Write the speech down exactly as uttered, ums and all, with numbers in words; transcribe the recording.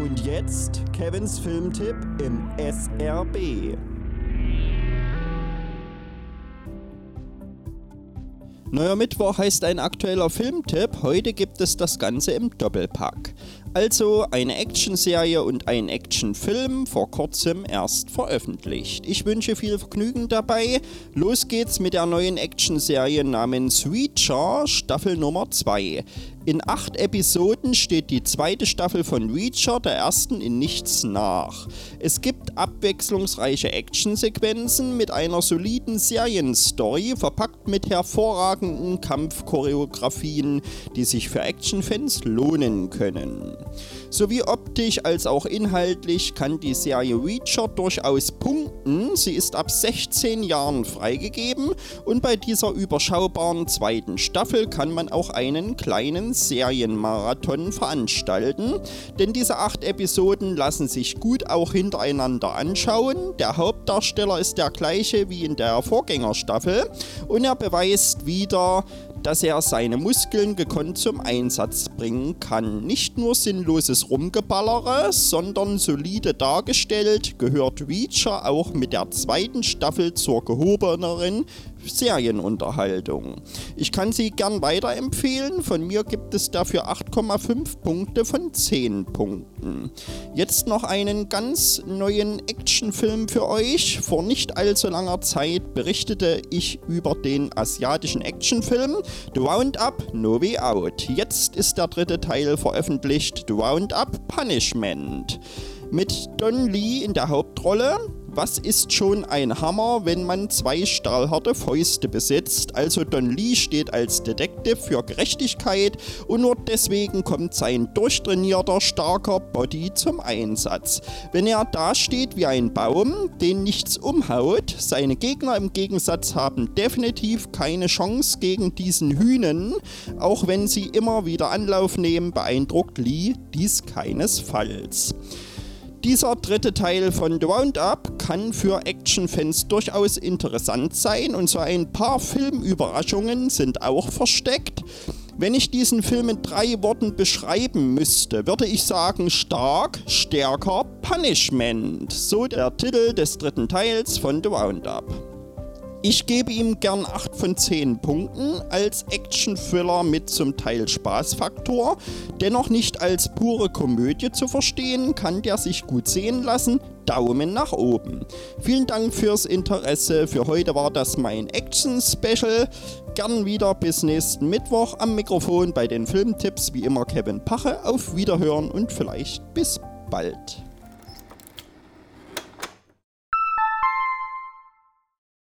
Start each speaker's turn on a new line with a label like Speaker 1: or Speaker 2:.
Speaker 1: Und jetzt Kevins Filmtipp im S R B. Neuer Mittwoch heißt ein aktueller Filmtipp. Heute gibt es das Ganze im Doppelpack. Also eine Actionserie und ein Actionfilm, vor kurzem erst veröffentlicht. Ich wünsche viel Vergnügen dabei. Los geht's mit der neuen Actionserie namens Reacher, Staffel Nummer zwei. In acht Episoden steht die zweite Staffel von Reacher der ersten in nichts nach. Es gibt abwechslungsreiche Actionsequenzen mit einer soliden Serienstory, verpackt mit hervorragenden Kampfchoreografien, die sich für Actionfans lohnen können. Sowie optisch als auch inhaltlich kann die Serie Reacher durchaus punkten. Sie ist ab sechzehn Jahren freigegeben und bei dieser überschaubaren zweiten Staffel kann man auch einen kleinen Serienmarathon veranstalten, denn diese acht Episoden lassen sich gut auch hintereinander anschauen. Der Hauptdarsteller ist der gleiche wie in der Vorgängerstaffel und er beweist wieder, dass er seine Muskeln gekonnt zum Einsatz bringen kann. Nicht nur sinnloses Rumgeballere, sondern solide dargestellt, gehört Reacher auch mit der zweiten Staffel zur gehobeneren Serienunterhaltung. Ich kann sie gern weiterempfehlen, von mir gibt es dafür acht Komma fünf Punkte von zehn Punkten. Jetzt noch einen ganz neuen Actionfilm für euch. Vor nicht allzu langer Zeit berichtete ich über den asiatischen Actionfilm The Roundup No Way Out. Jetzt ist der dritte Teil veröffentlicht, The Roundup Punishment. Mit Don Lee in der Hauptrolle. Was ist schon ein Hammer, wenn man zwei stahlharte Fäuste besitzt? Also Don Lee steht als Detective für Gerechtigkeit und nur deswegen kommt sein durchtrainierter, starker Body zum Einsatz. Wenn er dasteht wie ein Baum, den nichts umhaut, seine Gegner im Gegensatz haben definitiv keine Chance gegen diesen Hühnen. Auch wenn sie immer wieder Anlauf nehmen, beeindruckt Lee dies keinesfalls. Dieser dritte Teil von The Roundup kann für Actionfans durchaus interessant sein und so ein paar Filmüberraschungen sind auch versteckt. Wenn ich diesen Film in drei Worten beschreiben müsste, würde ich sagen stark, stärker, Punishment. So der Titel des dritten Teils von The Roundup. Ich gebe ihm gern acht von zehn Punkten, als Action-Thriller mit zum Teil Spaßfaktor, dennoch nicht als pure Komödie zu verstehen, kann der sich gut sehen lassen. Daumen nach oben. Vielen Dank fürs Interesse, für heute war das mein Action-Special. Gern wieder bis nächsten Mittwoch am Mikrofon bei den Filmtipps, wie immer Kevin Pache. Auf Wiederhören und vielleicht bis bald.